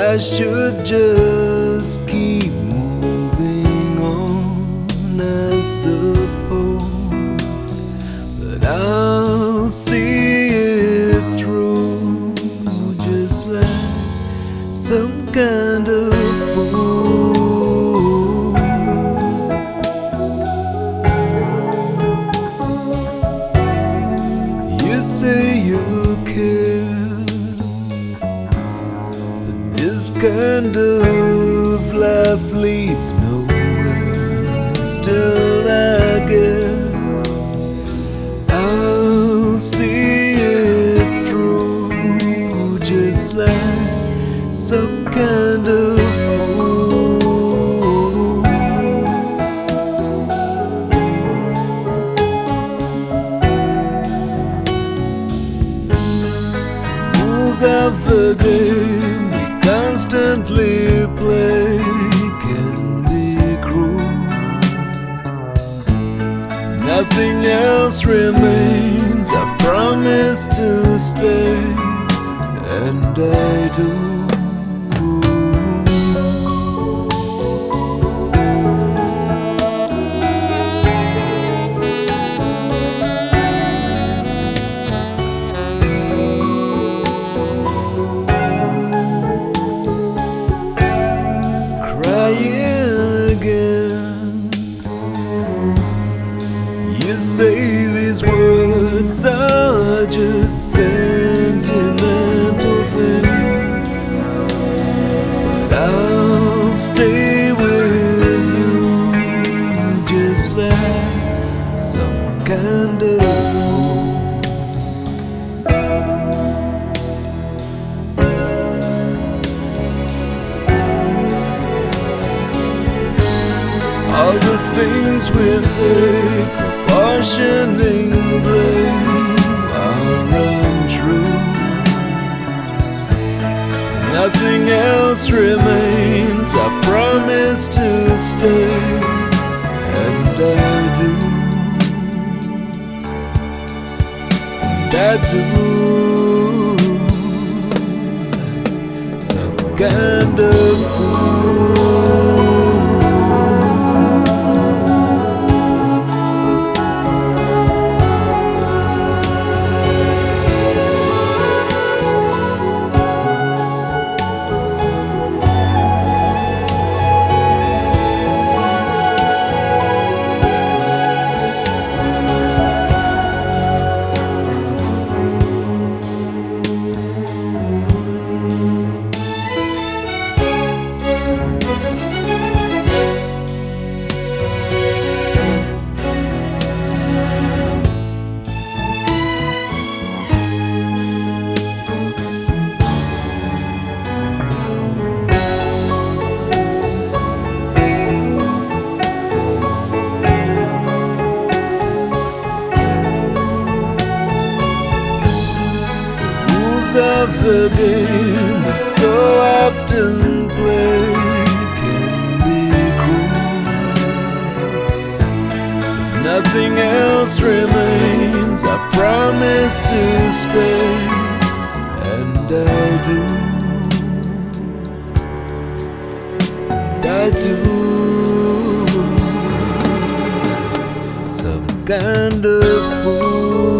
I should just keep moving on, I suppose, but I'll see it through just like some kind of fool. You say you care, but this kind of life leads nowhere. Still, I guess I'll see it through just like some kind of fool. Rules of the game we constantly play can be cruel. Nothing else remains. I've promised to stay, and I do. Again, you say these words are just sentimental things, but I'll stay with you just like some kind of fool. All the things we say, proportioning blame, are untrue. Nothing else remains. I've promised to stay, and I do. And I do, like some kind of fool. Of the game we so often play can be cruel. If nothing else remains, I've promised to stay, and I do. And I do, some kind of fool.